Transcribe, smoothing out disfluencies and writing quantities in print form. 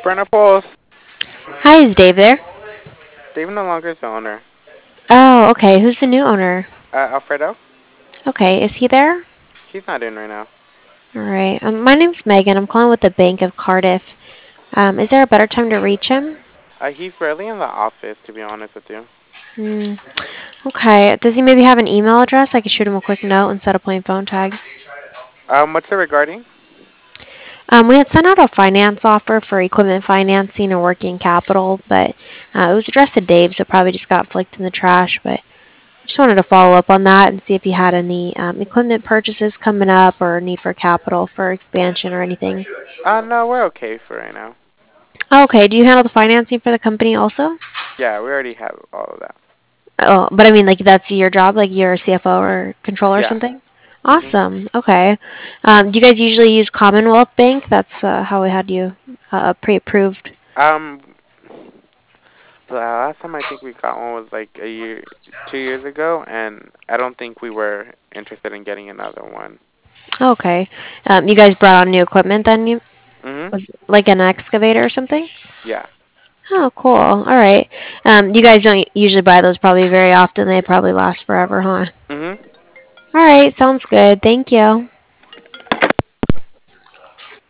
Furnipolis. Hi, is Dave there? Dave no longer is the owner. Oh, okay. Who's the new owner? Alfredo? Okay, is he there? He's not in right now. All right. My name's Megan. I'm calling with the Bank of Cardiff. Is there a better time to reach him? He's rarely in the office, to be honest with you. Hmm. Okay. Does he maybe have an email address? I could shoot him a quick note instead of playing phone tag. What's it regarding? We had sent out a finance offer for equipment financing and working capital, but it was addressed to Dave, so it probably just got flicked in the trash. But I just wanted to follow up on that and see if you had any equipment purchases coming up or need for capital for expansion or anything. No, we're okay for right now. Okay. Do you handle the financing for the company also? Yeah, we already have all of that. Oh, but I mean, like that's your job, like you're a CFO or controller or Yeah. something. Mhm. Awesome. Okay. Do you guys usually use Commonwealth Bank? That's how we had you pre-approved. Um, the last time I think we got one was like a year, 2 years ago, and I don't think we were interested in getting another one. Okay. You guys brought on new equipment then? You Mhm. was it like an excavator or something? Yeah. Oh, cool. All right. You guys don't usually buy those probably very often. They probably last forever, huh? Mhm. All right. Sounds good. Thank you.